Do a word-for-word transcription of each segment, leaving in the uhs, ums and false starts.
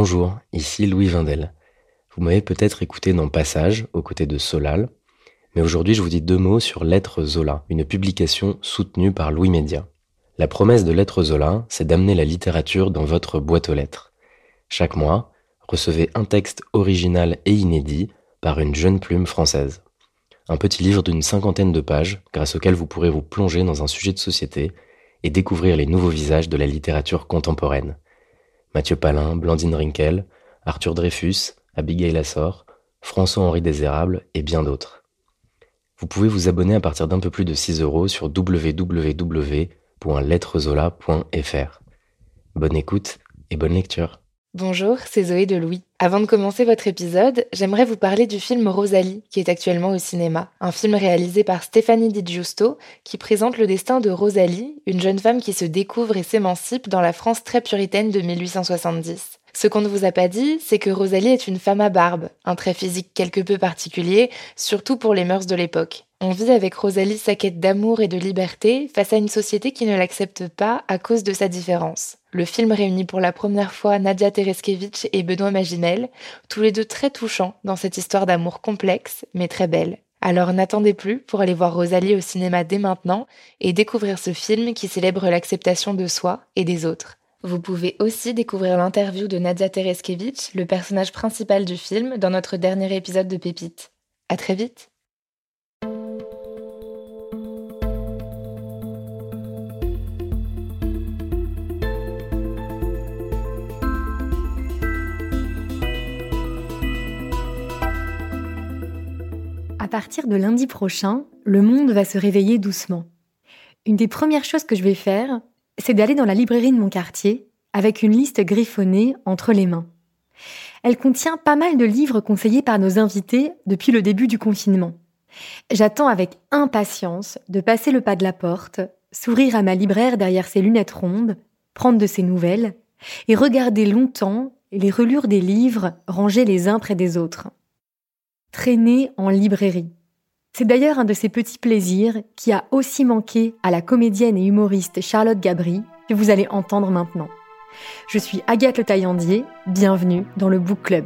Bonjour, ici Louis Vindel. Vous m'avez peut-être écouté dans Passage, aux côtés de Solal, mais aujourd'hui je vous dis deux mots sur Lettres Zola, une publication soutenue par Louis Média. La promesse de Lettres Zola, c'est d'amener la littérature dans votre boîte aux lettres. Chaque mois, recevez un texte original et inédit par une jeune plume française. Un petit livre d'une cinquantaine de pages, grâce auquel vous pourrez vous plonger dans un sujet de société et découvrir les nouveaux visages de la littérature contemporaine. Mathieu Palin, Blandine Rinkel, Arthur Dreyfus, Abigail Assor, François-Henri Désérable et bien d'autres. Vous pouvez vous abonner à partir d'un peu plus de six euros sur w w w point lettrezola point f r. Bonne écoute et bonne lecture. Bonjour, c'est Zoé de Louis. Avant de commencer votre épisode, j'aimerais vous parler du film Rosalie, qui est actuellement au cinéma. Un film réalisé par Stéphanie Di Giusto, qui présente le destin de Rosalie, une jeune femme qui se découvre et s'émancipe dans la France très puritaine de mille huit cent soixante-dix. Ce qu'on ne vous a pas dit, c'est que Rosalie est une femme à barbe, un trait physique quelque peu particulier, surtout pour les mœurs de l'époque. On vit avec Rosalie sa quête d'amour et de liberté face à une société qui ne l'accepte pas à cause de sa différence. Le film réunit pour la première fois Nadia Tereskevitch et Benoît Magimel, tous les deux très touchants dans cette histoire d'amour complexe, mais très belle. Alors n'attendez plus pour aller voir Rosalie au cinéma dès maintenant et découvrir ce film qui célèbre l'acceptation de soi et des autres. Vous pouvez aussi découvrir l'interview de Nadia Tereskevitch, le personnage principal du film, dans notre dernier épisode de Pépites. À très vite! À partir de lundi prochain, le monde va se réveiller doucement. Une des premières choses que je vais faire, c'est d'aller dans la librairie de mon quartier avec une liste griffonnée entre les mains. Elle contient pas mal de livres conseillés par nos invités depuis le début du confinement. J'attends avec impatience de passer le pas de la porte, sourire à ma libraire derrière ses lunettes rondes, prendre de ses nouvelles et regarder longtemps les relures des livres rangés les uns près des autres. Traîner en librairie. C'est d'ailleurs un de ces petits plaisirs qui a aussi manqué à la comédienne et humoriste Charlotte Gabri, que vous allez entendre maintenant. Je suis Agathe Le Taillandier, bienvenue dans le Book Club.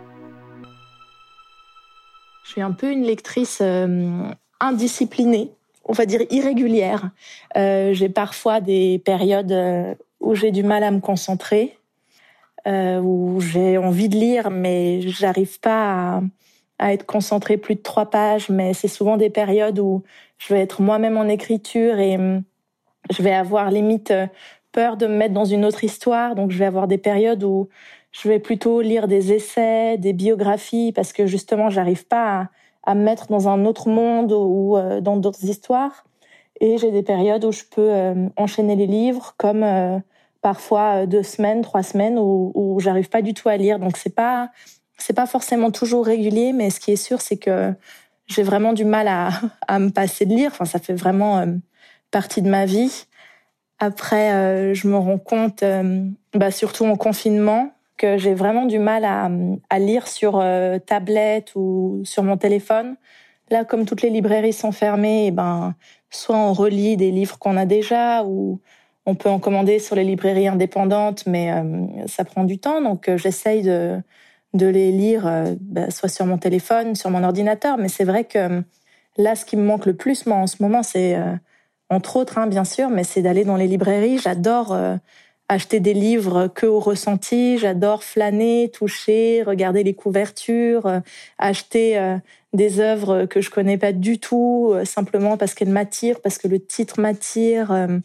Je suis un peu une lectrice euh, indisciplinée, on va dire irrégulière. Euh, j'ai parfois des périodes euh, où j'ai du mal à me concentrer, euh, où j'ai envie de lire, mais j'arrive pas à... à être concentrée plus de trois pages, mais c'est souvent des périodes où je vais être moi-même en écriture et je vais avoir limite peur de me mettre dans une autre histoire. Donc je vais avoir des périodes où je vais plutôt lire des essais, des biographies, parce que justement j'arrive pas à, à me mettre dans un autre monde ou euh, dans d'autres histoires. Et j'ai des périodes où je peux euh, enchaîner les livres, comme euh, parfois deux semaines, trois semaines, où, où j'arrive pas du tout à lire. Donc c'est pas C'est pas forcément toujours régulier, mais ce qui est sûr, c'est que j'ai vraiment du mal à, à me passer de lire. Enfin, ça fait vraiment euh, partie de ma vie. Après, euh, je me rends compte, euh, bah, surtout en confinement, que j'ai vraiment du mal à, à lire sur euh, tablette ou sur mon téléphone. Là, comme toutes les librairies sont fermées, et ben, soit on relit des livres qu'on a déjà, ou on peut en commander sur les librairies indépendantes, mais euh, ça prend du temps. Donc, euh, j'essaye de... de les lire euh, bah, soit sur mon téléphone, sur mon ordinateur. Mais c'est vrai que là, ce qui me manque le plus, moi, en ce moment, c'est, euh, entre autres, hein, bien sûr, mais c'est d'aller dans les librairies. J'adore euh, acheter des livres que au ressenti. J'adore flâner, toucher, regarder les couvertures, euh, acheter euh, des œuvres que je connais pas du tout, euh, simplement parce qu'elles m'attirent, parce que le titre m'attire. Euh,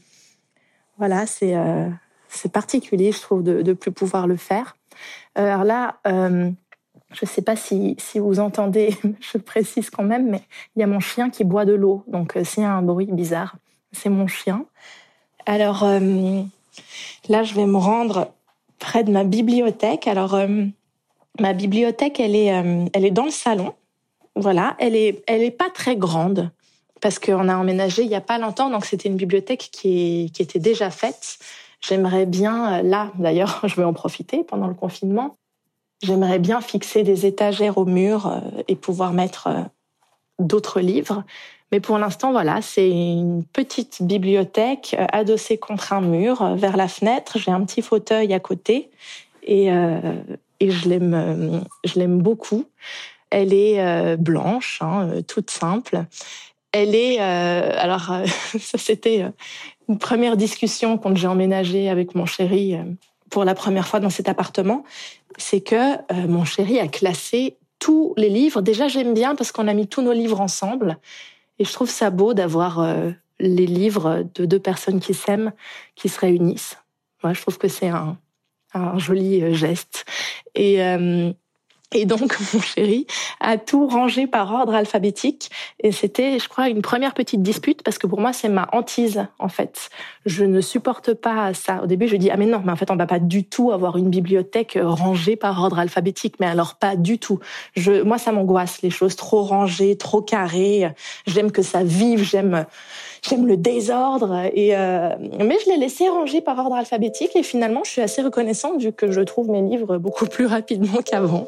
voilà, c'est, euh, c'est particulier, je trouve, de, de plus pouvoir le faire. Alors là, euh, je ne sais pas si, si vous entendez, je précise quand même, mais il y a mon chien qui boit de l'eau. Donc, euh, s'il y a un bruit bizarre, c'est mon chien. Alors, euh, là, je vais me rendre près de ma bibliothèque. Alors, euh, ma bibliothèque, elle est, euh, elle est dans le salon. Voilà, elle est, elle est pas très grande parce qu'on a emménagé il n'y a pas longtemps. Donc, c'était une bibliothèque qui, est, qui était déjà faite. J'aimerais bien, là d'ailleurs, je vais en profiter pendant le confinement, j'aimerais bien fixer des étagères au mur et pouvoir mettre d'autres livres. Mais pour l'instant, voilà, c'est une petite bibliothèque adossée contre un mur vers la fenêtre. J'ai un petit fauteuil à côté et, euh, et je l'aime, euh, je l'aime beaucoup. Elle est euh, blanche, hein, euh, toute simple. Elle est, euh, alors euh, ça c'était euh, une première discussion quand j'ai emménagé avec mon chéri euh, pour la première fois dans cet appartement, c'est que euh, mon chéri a classé tous les livres. Déjà j'aime bien parce qu'on a mis tous nos livres ensemble et je trouve ça beau d'avoir euh, les livres de deux personnes qui s'aiment, qui se réunissent. Moi je trouve que c'est un, un joli geste. Et euh, Et donc, mon chéri a tout rangé par ordre alphabétique. Et c'était, je crois, une première petite dispute parce que pour moi, c'est ma hantise, en fait. Je ne supporte pas ça. Au début, je dis, ah mais non, mais en fait, on va pas du tout avoir une bibliothèque rangée par ordre alphabétique. Mais alors, pas du tout. Je, moi, ça m'angoisse, les choses trop rangées, trop carrées. J'aime que ça vive, j'aime, j'aime le désordre. Et, euh, mais je l'ai laissé ranger par ordre alphabétique. Et finalement, je suis assez reconnaissante vu que je trouve mes livres beaucoup plus rapidement qu'avant.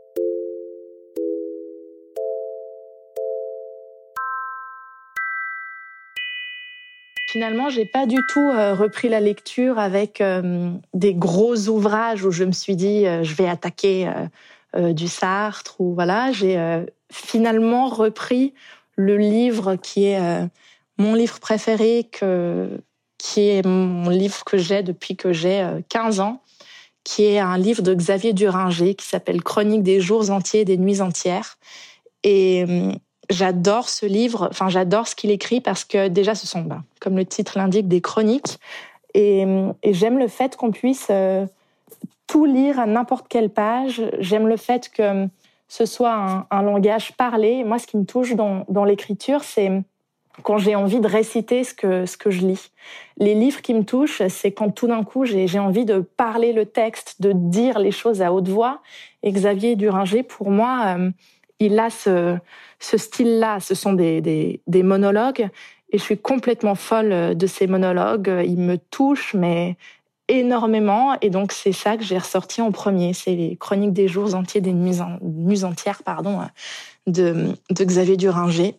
Finalement, j'ai pas du tout euh, repris la lecture avec euh, des gros ouvrages où je me suis dit euh, je vais attaquer euh, euh, du Sartre ou voilà. J'ai euh, finalement repris le livre qui est euh, mon livre préféré, que, qui est mon livre que j'ai depuis que j'ai euh, quinze ans, qui est un livre de Xavier Duringer qui s'appelle Chronique des jours entiers et des nuits entières. Et euh, J'adore ce livre, enfin j'adore ce qu'il écrit parce que déjà ce sont, ben, comme le titre l'indique, des chroniques. Et, et j'aime le fait qu'on puisse euh, tout lire à n'importe quelle page. J'aime le fait que ce soit un, un langage parlé. Moi, ce qui me touche dans, dans l'écriture, c'est quand j'ai envie de réciter ce que, ce que je lis. Les livres qui me touchent, c'est quand tout d'un coup j'ai, j'ai envie de parler le texte, de dire les choses à haute voix. Et Xavier Duringer, pour moi, euh, il a ce, ce style-là. Ce sont des, des, des monologues et je suis complètement folle de ces monologues. Ils me touchent, mais énormément. Et donc, c'est ça que j'ai ressorti en premier. C'est les Chroniques des jours entiers, des nuits, en, nuits entières, pardon, de, de Xavier Duringer.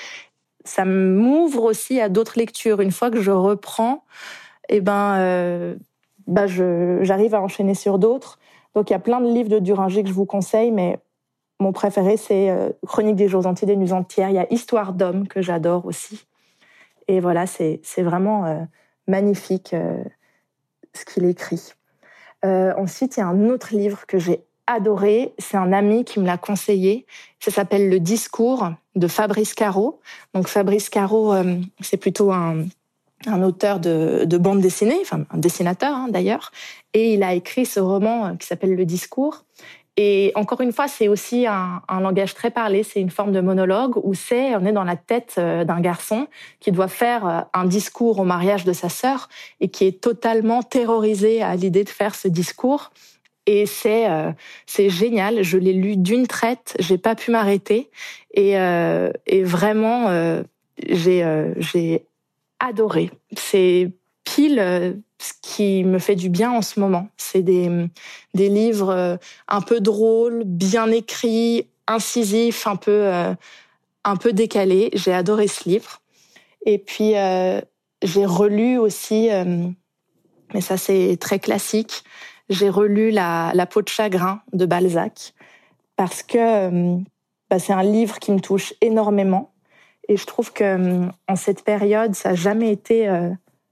Ça m'ouvre aussi à d'autres lectures. Une fois que je reprends, eh ben, euh, bah je, j'arrive à enchaîner sur d'autres. Donc, il y a plein de livres de Duringer que je vous conseille, mais mon préféré, c'est euh, Chronique des jours entiers, des nuits entières. Il y a Histoire d'homme, que j'adore aussi. Et voilà, c'est, c'est vraiment euh, magnifique euh, ce qu'il écrit. Euh, ensuite, il y a un autre livre que j'ai adoré. C'est un ami qui me l'a conseillé. Ça s'appelle Le Discours de Fabrice Caro. Donc Fabrice Caro, euh, c'est plutôt un, un auteur de, de bande dessinée, enfin un dessinateur hein, d'ailleurs. Et il a écrit ce roman euh, qui s'appelle Le Discours. Et encore une fois, c'est aussi un, un langage très parlé, c'est une forme de monologue où c'est, on est dans la tête d'un garçon qui doit faire un discours au mariage de sa sœur et qui est totalement terrorisé à l'idée de faire ce discours. Et c'est euh, c'est génial. Je l'ai lu d'une traite, j'ai pas pu m'arrêter et euh, et vraiment euh, j'ai euh, j'ai adoré. C'est pile euh, ce qui me fait du bien en ce moment. C'est des des livres euh, un peu drôles, bien écrits, incisifs, un peu euh, un peu décalés. J'ai adoré ce livre. Et puis euh, j'ai relu aussi, euh, mais ça c'est très classique. J'ai relu la, la peau de chagrin de Balzac parce que euh, bah, c'est un livre qui me touche énormément et je trouve que euh, en cette période ça n'a jamais été euh,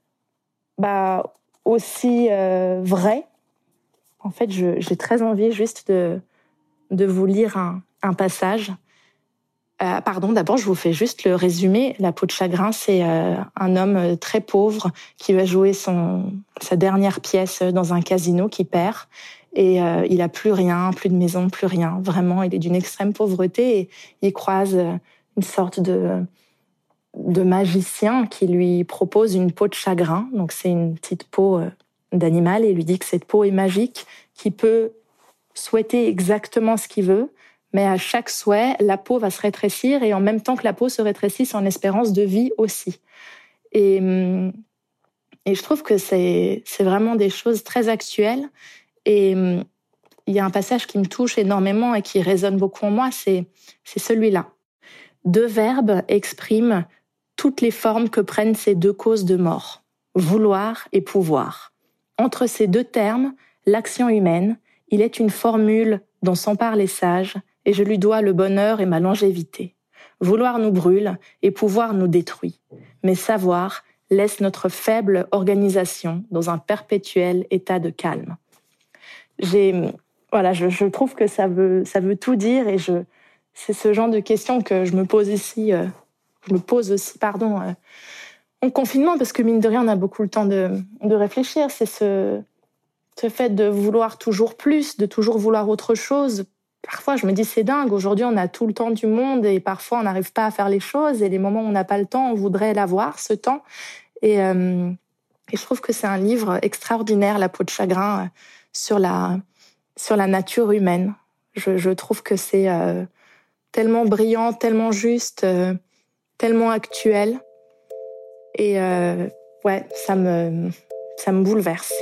bah, aussi euh, vrai. En fait, je, j'ai très envie juste de, de vous lire un, un passage. Euh, pardon, d'abord, je vous fais juste le résumé. La peau de chagrin, c'est euh, un homme très pauvre qui va jouer son, sa dernière pièce dans un casino qui perd. Et euh, il a plus rien, plus de maison, plus rien. Vraiment, il est d'une extrême pauvreté et il croise une sorte de, de magicien qui lui propose une peau de chagrin. Donc, c'est une petite peau d'animal et il lui dit que cette peau est magique, qu'il peut souhaiter exactement ce qu'il veut. Mais à chaque souhait, la peau va se rétrécir et en même temps que la peau se rétrécit, son espérance de vie aussi. Et, et je trouve que c'est, c'est vraiment des choses très actuelles. Et il y a un passage qui me touche énormément et qui résonne beaucoup en moi, c'est, c'est celui-là. Deux verbes expriment toutes les formes que prennent ces deux causes de mort, vouloir et pouvoir. Entre ces deux termes, l'action humaine, il est une formule dont s'emparent les sages, et je lui dois le bonheur et ma longévité. Vouloir nous brûle et pouvoir nous détruit, mais savoir laisse notre faible organisation dans un perpétuel état de calme. J'ai, voilà, je, je trouve que ça veut, ça veut tout dire, et je, c'est ce genre de questions que je me pose ici, euh, je me pose aussi, pardon, euh, en confinement, parce que mine de rien, on a beaucoup le temps de, de réfléchir. C'est ce, ce fait de vouloir toujours plus, de toujours vouloir autre chose. Parfois, je me dis, c'est dingue. Aujourd'hui, on a tout le temps du monde et parfois, on n'arrive pas à faire les choses. Et les moments où on n'a pas le temps, on voudrait l'avoir, ce temps. Et, euh, et je trouve que c'est un livre extraordinaire, La peau de chagrin, euh, sur la, sur la nature humaine. Je, je trouve que c'est euh, tellement brillant, tellement juste, euh, tellement actuel. Et euh, ouais, ça me, ça me bouleverse.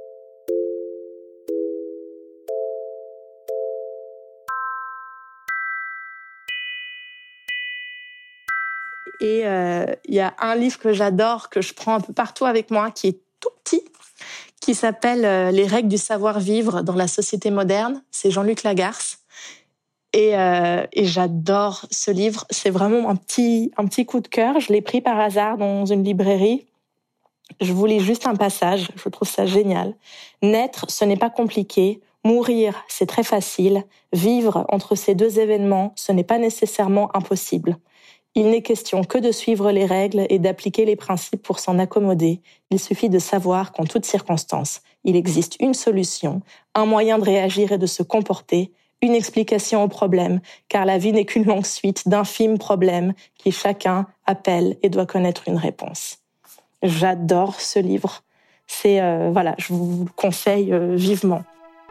Et il euh, y a un livre que j'adore, que je prends un peu partout avec moi, qui est tout petit, qui s'appelle euh, « Les règles du savoir-vivre dans la société moderne ». C'est Jean-Luc Lagarce. Et, euh, et j'adore ce livre. C'est vraiment un petit, un petit coup de cœur. Je l'ai pris par hasard dans une librairie. Je vous lis juste un passage. Je trouve ça génial. « Naître, ce n'est pas compliqué. Mourir, c'est très facile. Vivre entre ces deux événements, ce n'est pas nécessairement impossible. Il n'est question que de suivre les règles et d'appliquer les principes pour s'en accommoder. Il suffit de savoir qu'en toutes circonstances, il existe une solution, un moyen de réagir et de se comporter, une explication au problème, car la vie n'est qu'une longue suite d'infimes problèmes qui chacun appelle et doit connaître une réponse. » J'adore ce livre. C'est euh, voilà, je vous le conseille euh, vivement.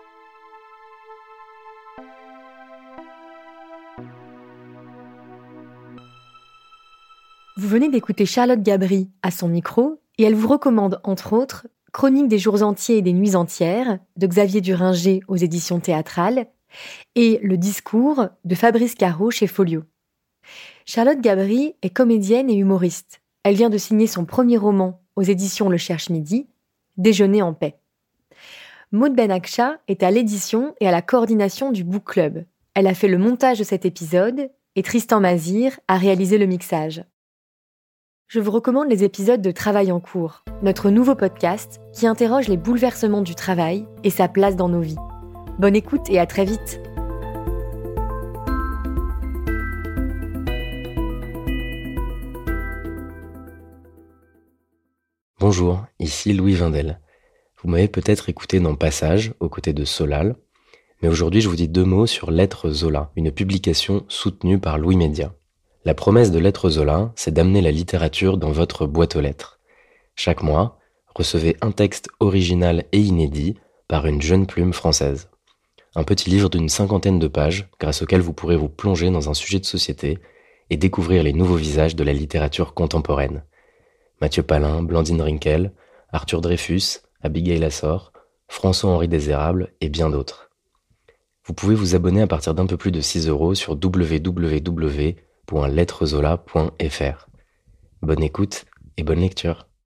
Vous venez d'écouter Charlotte Gabri à son micro, et elle vous recommande, entre autres, Chronique des jours entiers et des nuits entières, de Xavier Duringer aux éditions théâtrales, et Le discours de Fabrice Caro chez Folio. Charlotte Gabri est comédienne et humoriste. Elle vient de signer son premier roman aux éditions Le Cherche-Midi, Déjeuner en paix. Maud Benakcha est à l'édition et à la coordination du Book Club. Elle a fait le montage de cet épisode et Tristan Mazir a réalisé le mixage. Je vous recommande les épisodes de Travail en cours, notre nouveau podcast qui interroge les bouleversements du travail et sa place dans nos vies. Bonne écoute et à très vite. Bonjour, ici Louis Vindel. Vous m'avez peut-être écouté dans Passage, aux côtés de Solal, mais aujourd'hui je vous dis deux mots sur Lettres Zola, une publication soutenue par Louis Média. La promesse de Lettres Zola, c'est d'amener la littérature dans votre boîte aux lettres. Chaque mois, recevez un texte original et inédit par une jeune plume française. Un petit livre d'une cinquantaine de pages, grâce auquel vous pourrez vous plonger dans un sujet de société et découvrir les nouveaux visages de la littérature contemporaine. Mathieu Palin, Blandine Rinkel, Arthur Dreyfus, Abigail Assor, François-Henri Désérable et bien d'autres. Vous pouvez vous abonner à partir d'un peu plus de six euros sur w w w point lettres zola point f r. Bonne écoute et bonne lecture.